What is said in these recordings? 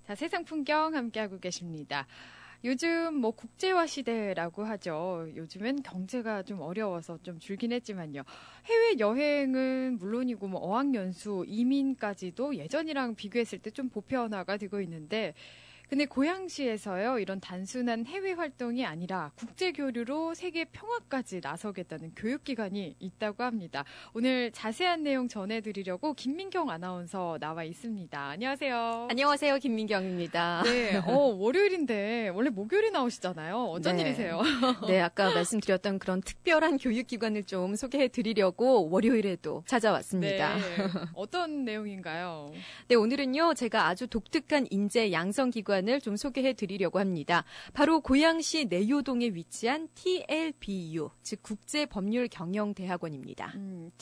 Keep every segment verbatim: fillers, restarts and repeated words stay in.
자, 세상 풍경 함께하고 계십니다. 요즘 뭐 국제화 시대라고 하죠. 요즘엔 경제가 좀 어려워서 좀 줄긴 했지만요. 해외 여행은 물론이고 뭐 어학연수, 이민까지도 예전이랑 비교했을 때 좀 보편화가 되고 있는데, 근데 고양시에서요, 이런 단순한 해외 활동이 아니라 국제 교류로 세계 평화까지 나서겠다는 교육기관이 있다고 합니다. 오늘 자세한 내용 전해드리려고 김민경 아나운서 나와 있습니다. 안녕하세요. 안녕하세요. 김민경입니다. 네, 어, 월요일인데 원래 목요일에 나오시잖아요. 어쩐 네. 일이세요? 네, 아까 말씀드렸던 그런 특별한 교육기관을 좀 소개해드리려고 월요일에도 찾아왔습니다. 네, 어떤 내용인가요? 네, 오늘은요, 제가 아주 독특한 인재 양성기관 을 좀 소개해 드리려고 합니다. 바로 고양시 내요동에 위치한 티엘비유, 즉 국제법률경영대학원입니다. 음,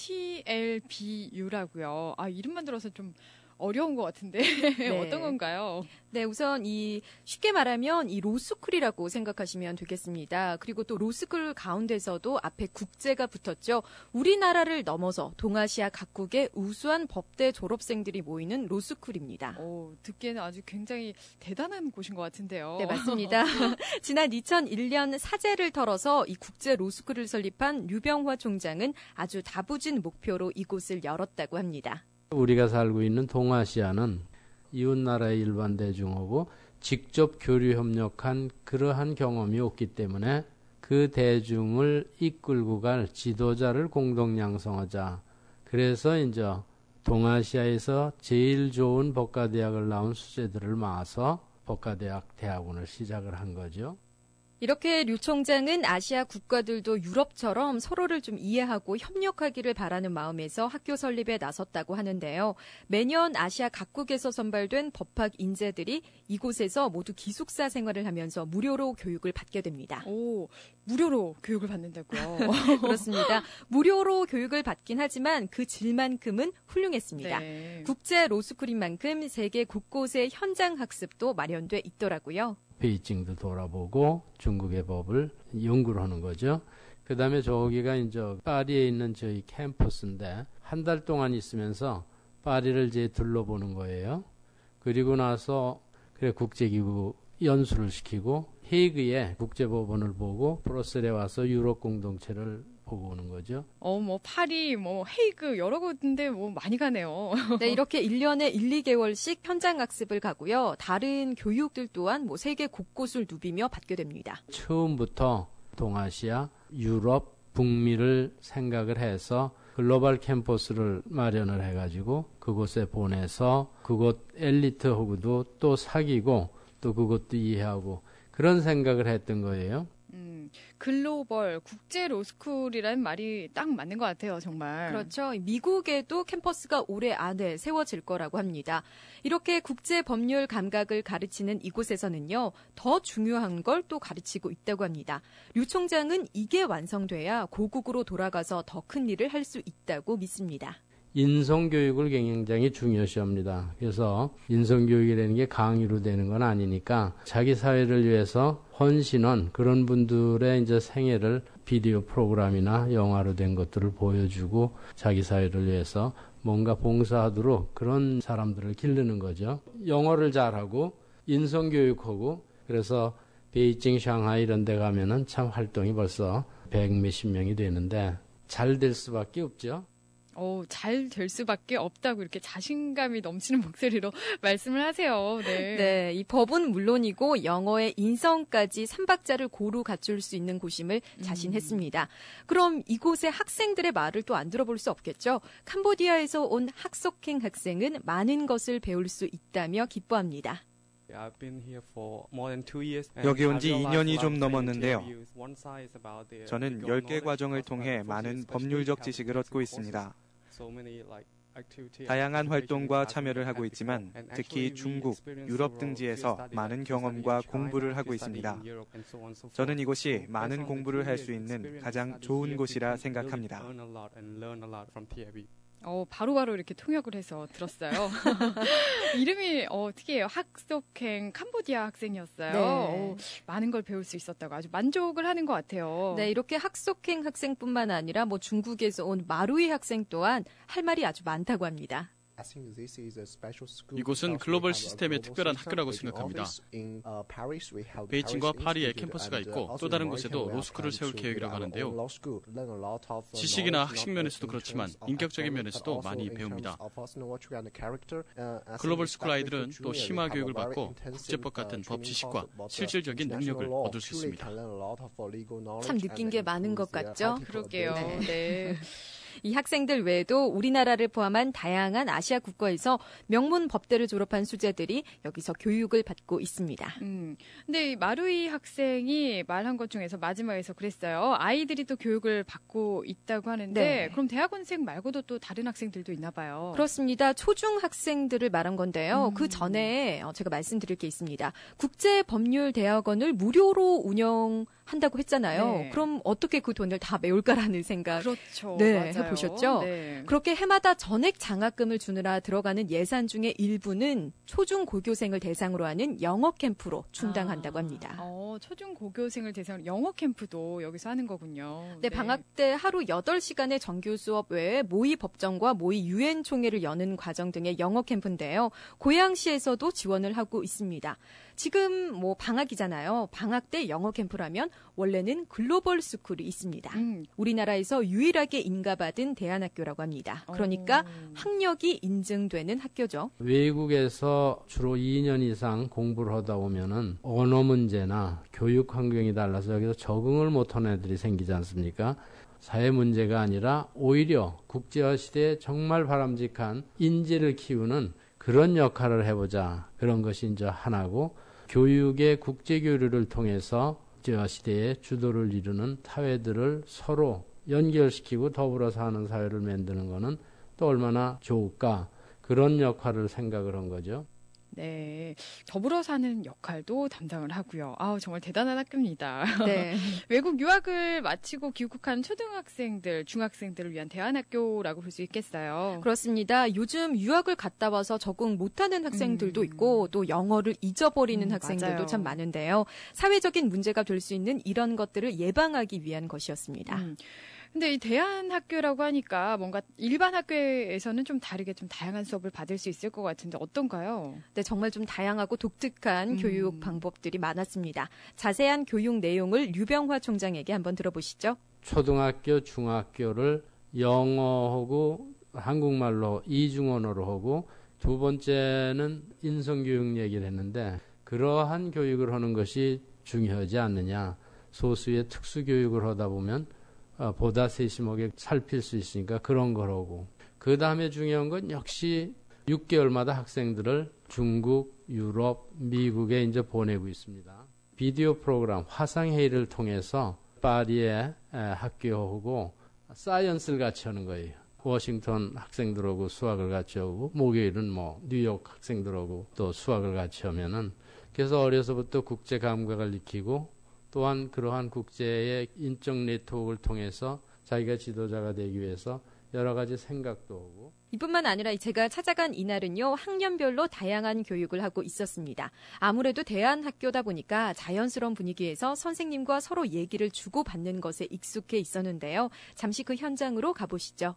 티엘비유라고요. 아, 이름만 들어서 좀 어려운 것 같은데 네. 어떤 건가요? 네, 우선 이 쉽게 말하면 이 로스쿨이라고 생각하시면 되겠습니다. 그리고 또 로스쿨 가운데서도 앞에 국제가 붙었죠. 우리나라를 넘어서 동아시아 각국의 우수한 법대 졸업생들이 모이는 로스쿨입니다. 오, 듣기에는 아주 굉장히 대단한 곳인 것 같은데요. 네, 맞습니다. 지난 이천일 년 사제를 털어서 이 국제 로스쿨을 설립한 류병화 총장은 아주 다부진 목표로 이곳을 열었다고 합니다. 우리가 살고 있는 동아시아는 이웃나라의 일반 대중하고 직접 교류 협력한 그러한 경험이 없기 때문에 그 대중을 이끌고 갈 지도자를 공동 양성하자. 그래서 이제 동아시아에서 제일 좋은 법과대학을 나온 수재들을 모아서 법과대학 대학원을 시작을 한 거죠. 이렇게 류 총장은 아시아 국가들도 유럽처럼 서로를 좀 이해하고 협력하기를 바라는 마음에서 학교 설립에 나섰다고 하는데요. 매년 아시아 각국에서 선발된 법학 인재들이 이곳에서 모두 기숙사 생활을 하면서 무료로 교육을 받게 됩니다. 오, 무료로 교육을 받는다고요? 그렇습니다. 무료로 교육을 받긴 하지만 그 질만큼은 훌륭했습니다. 네. 국제 로스쿨인 만큼 세계 곳곳의 현장 학습도 마련돼 있더라고요. 베이징도 돌아보고 중국의 법을 연구를 하는 거죠. 그 다음에 저기가 이제 파리에 있는 저희 캠퍼스인데 한 달 동안 있으면서 파리를 이제 둘러보는 거예요. 그리고 나서 그래 국제기구 연수를 시키고 헤이그에 국제법원을 보고 브뤼셀에 와서 유럽 공동체를 보고 오는 거죠. 어, 뭐 파리, 뭐 헤이그 여러 군데 뭐 많이 가네요. 네, 이렇게 일 년에 일, 이 개월씩 현장 학습을 가고요. 다른 교육들 또한 뭐 세계 곳곳을 누비며 받게 됩니다. 처음부터 동아시아, 유럽, 북미를 생각을 해서 글로벌 캠퍼스를 마련을 해가지고 그곳에 보내서 그곳 엘리트하고도 또 사귀고 또 그것도 이해하고 그런 생각을 했던 거예요. 음, 글로벌 국제 로스쿨이라는 말이 딱 맞는 것 같아요, 정말. 그렇죠. 미국에도 캠퍼스가 올해 안에 세워질 거라고 합니다. 이렇게 국제 법률 감각을 가르치는 이곳에서는요, 더 중요한 걸 또 가르치고 있다고 합니다. 류 총장은 이게 완성돼야 고국으로 돌아가서 더 큰 일을 할 수 있다고 믿습니다. 인성교육을 굉장히 중요시합니다. 그래서 인성교육이라는 게 강의로 되는 건 아니니까 자기 사회를 위해서 헌신한 그런 분들의 이제 생애를 비디오 프로그램이나 영화로 된 것들을 보여주고 자기 사회를 위해서 뭔가 봉사하도록 그런 사람들을 기르는 거죠. 영어를 잘하고 인성교육하고 그래서 베이징, 샹하이 이런 데 가면은 참 활동이 벌써 백 몇십 명이 되는데 잘 될 수밖에 없죠. 어, 잘 될 수밖에 없다고 이렇게 자신감이 넘치는 목소리로 말씀을 하세요. 네. 네, 이 법은 물론이고 영어의 인성까지 삼박자를 고루 갖출 수 있는 곳임을 자신했습니다. 음. 그럼 이곳의 학생들의 말을 또 안 들어볼 수 없겠죠. 캄보디아에서 온 학석행 학생은 많은 것을 배울 수 있다며 기뻐합니다. 여기 온 지 이 년이 좀 넘었는데요. 저는 열 개 과정을 통해 많은 법률적 지식을 얻고 있습니다. 다양한 활동과 참여를 하고 있지만 특히 중국, 유럽 등지에서 많은 경험과 공부를 하고 있습니다. 저는 이곳이 많은 공부를 할 수 있는 가장 좋은 곳이라 생각합니다. 어, 바로바로 이렇게 통역을 해서 들었어요. 이름이 어, 특이해요. 학석행 캄보디아 학생이었어요. 네. 어, 많은 걸 배울 수 있었다고 아주 만족을 하는 것 같아요. 네, 이렇게 학석행 학생뿐만 아니라 뭐 중국에서 온 마루이 학생 또한 할 말이 아주 많다고 합니다. 이곳은 글로벌 시스템의 특별한 학교라고 생각합니다. 베이징과 파리에 캠퍼스가 있고 또 다른 곳에도 로스쿨을 세울 계획이라고 하는데요. 지식이나 학식 면에서도 그렇지만 인격적인 면에서도 많이 배웁니다. 글로벌 스쿨 아이들은 또 심화 교육을 받고 국제법 같은 법 지식과 실질적인 능력을 얻을 수 있습니다. 참 느낀 게 많은 것 같죠? 그러게요. 네. 네. 이 학생들 외에도 우리나라를 포함한 다양한 아시아 국가에서 명문 법대를 졸업한 수재들이 여기서 교육을 받고 있습니다. 음, 근데 이 마루이 학생이 말한 것 중에서 마지막에서 그랬어요. 아이들이 또 교육을 받고 있다고 하는데 네. 그럼 대학원생 말고도 또 다른 학생들도 있나 봐요. 그렇습니다. 초중 학생들을 말한 건데요. 음. 그 전에 제가 말씀드릴 게 있습니다. 국제법률대학원을 무료로 운영한다고 했잖아요. 네. 그럼 어떻게 그 돈을 다 메울까라는 생각. 그렇죠. 네, 맞아요. 해보셨죠? 네. 그렇게 해마다 전액 장학금을 주느라 들어가는 예산 중에 일부는 초중 고교생을 대상으로 하는 영어 캠프로 충당한다고 합니다. 아, 어, 초중 고교생을 대상으로 영어 캠프도 여기서 하는 거군요. 네, 방학 때 하루 여덟 시간의 정규 수업 외에 모의 법정과 모의 유엔 총회를 여는 과정 등의 영어 캠프인데요. 고양시에서도 지원을 하고 있습니다. 지금 뭐 방학이잖아요. 방학 때 영어 캠프라면 원래는 글로벌 스쿨이 있습니다. 음. 우리나라에서 유일하게 인가받은 대안학교라고 합니다. 그러니까 오. 학력이 인증되는 학교죠. 외국에서 주로 이 년 이상 공부를 하다 보면은 언어 문제나 교육 환경이 달라서 여기서 적응을 못하는 애들이 생기지 않습니까? 사회 문제가 아니라 오히려 국제화 시대에 정말 바람직한 인재를 키우는 그런 역할을 해보자. 그런 것이 이제 하나고 교육의 국제교류를 통해서 국제화 시대에 주도를 이루는 사회들을 서로 연결시키고 더불어 사는 사회를 만드는 것은 또 얼마나 좋을까. 그런 역할을 생각을 한 거죠. 네, 더불어 사는 역할도 담당을 하고요. 아우, 정말 대단한 학교입니다. 네. 외국 유학을 마치고 귀국한 초등학생들, 중학생들을 위한 대안학교라고 볼 수 있겠어요. 그렇습니다. 요즘 유학을 갔다 와서 적응 못하는 학생들도 음. 있고 또 영어를 잊어버리는 음, 학생들도 맞아요. 참 많은데요. 사회적인 문제가 될 수 있는 이런 것들을 예방하기 위한 것이었습니다. 음. 근데 이 대안학교라고 하니까 뭔가 일반 학교에서는 좀 다르게 좀 다양한 수업을 받을 수 있을 것 같은데 어떤가요? 네, 정말 좀 다양하고 독특한 음. 교육 방법들이 많았습니다. 자세한 교육 내용을 류병화 총장에게 한번 들어보시죠. 초등학교, 중학교를 영어하고 한국말로 이중언어로 하고 두 번째는 인성교육 얘기를 했는데 그러한 교육을 하는 것이 중요하지 않느냐. 소수의 특수교육을 하다 보면 어, 보다 세심하게 살필 수 있으니까 그런 거라고. 그 다음에 중요한 건 역시 육 개월마다 학생들을 중국, 유럽, 미국에 이제 보내고 있습니다. 비디오 프로그램 화상회의를 통해서 파리의 에, 학교하고 사이언스를 같이 하는 거예요. 워싱턴 학생들하고 수학을 같이 하고 목요일은 뭐 뉴욕 학생들하고 또 수학을 같이 하면은 그래서 어려서부터 국제 감각을 익히고 또한 그러한 국제의 인적 네트워크를 통해서 자기가 지도자가 되기 위해서 여러 가지 생각도 하고 이뿐만 아니라 제가 찾아간 이날은요. 학년별로 다양한 교육을 하고 있었습니다. 아무래도 대안학교다 보니까 자연스러운 분위기에서 선생님과 서로 얘기를 주고받는 것에 익숙해 있었는데요. 잠시 그 현장으로 가보시죠.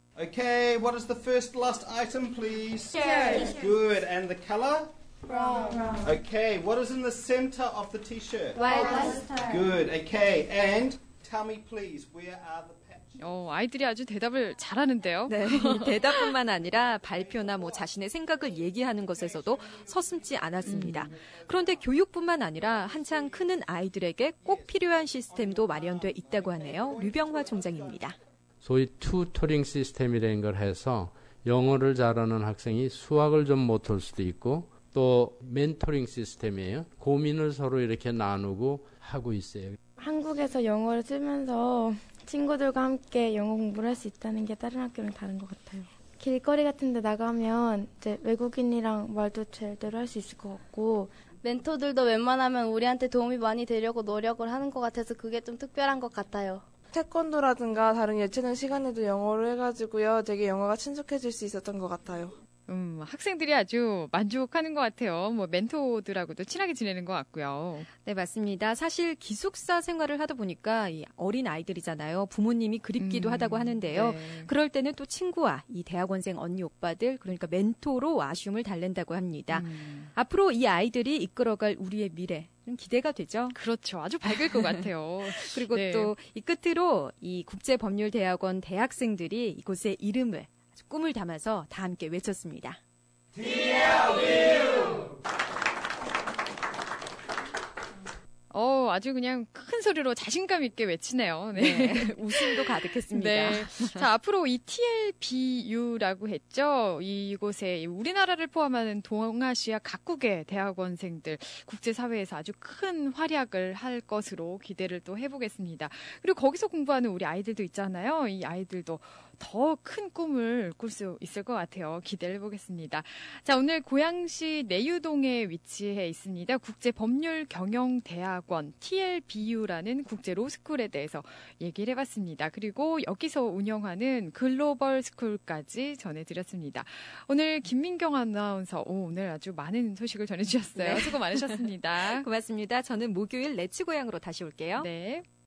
Okay, what is the first last item, please? Shirt. Good. And the color? Brown. Okay, what is in the center of the t-shirt? White mustard. Good. Okay, and tell me please, where are the patches? 어, 아이들이 아주 대답을 잘하는데요. 네, 대답뿐만 아니라 발표나 뭐 자신의 생각을 얘기하는 것에서도 서슴지 않았습니다. 그런데 교육뿐만 아니라 한창 크는 아이들에게 꼭 필요한 시스템도 마련돼 있다고 하네요. 류병화 총장입니다. 소위 튜터링 시스템이라는 걸 해서 영어를 잘하는 학생이 수학을 좀 못할 수도 있고 또 멘토링 시스템이에요. 고민을 서로 이렇게 나누고 하고 있어요. 한국에서 영어를 쓰면서 친구들과 함께 영어 공부를 할 수 있다는 게 다른 학교랑 다른 것 같아요. 길거리 같은 데 나가면 이제 외국인이랑 말도 제대로 할 수 있을 것 같고 멘토들도 웬만하면 우리한테 도움이 많이 되려고 노력을 하는 것 같아서 그게 좀 특별한 것 같아요. 태권도라든가 다른 예체능 시간에도 영어로 해가지고요. 되게 영어가 친숙해질 수 있었던 것 같아요. 음, 학생들이 아주 만족하는 것 같아요. 뭐 멘토들하고도 친하게 지내는 것 같고요. 네, 맞습니다. 사실 기숙사 생활을 하다 보니까 이 어린 아이들이잖아요. 부모님이 그립기도 음, 하다고 하는데요. 네. 그럴 때는 또 친구와 이 대학원생 언니 오빠들, 그러니까 멘토로 아쉬움을 달랜다고 합니다. 음. 앞으로 이 아이들이 이끌어갈 우리의 미래 좀 기대가 되죠. 그렇죠. 아주 밝을 것 같아요. 그리고 네. 또 이 끝으로 이 국제법률대학원 대학생들이 이곳의 이름을 아주 꿈을 담아서 다 함께 외쳤습니다. 어, 아주 그냥 큰 소리로 자신감 있게 외치네요. 네. 네, 웃음도 가득했습니다. 네. 자, 앞으로 이 티엘비유라고 했죠. 이곳에 우리나라를 포함하는 동아시아 각국의 대학원생들 국제사회에서 아주 큰 활약을 할 것으로 기대를 또 해보겠습니다. 그리고 거기서 공부하는 우리 아이들도 있잖아요. 이 아이들도 더 큰 꿈을 꿀 수 있을 것 같아요. 기대를 해보겠습니다. 자, 오늘 고양시 내유동에 위치해 있습니다. 국제법률경영대학원 티엘비유라는 국제 로스쿨에 대해서 얘기를 해봤습니다. 그리고 여기서 운영하는 글로벌 스쿨까지 전해드렸습니다. 오늘 김민경 아나운서 오, 오늘 아주 많은 소식을 전해주셨어요. 네. 수고 많으셨습니다. 고맙습니다. 저는 목요일 레츠 고향으로 다시 올게요. 네.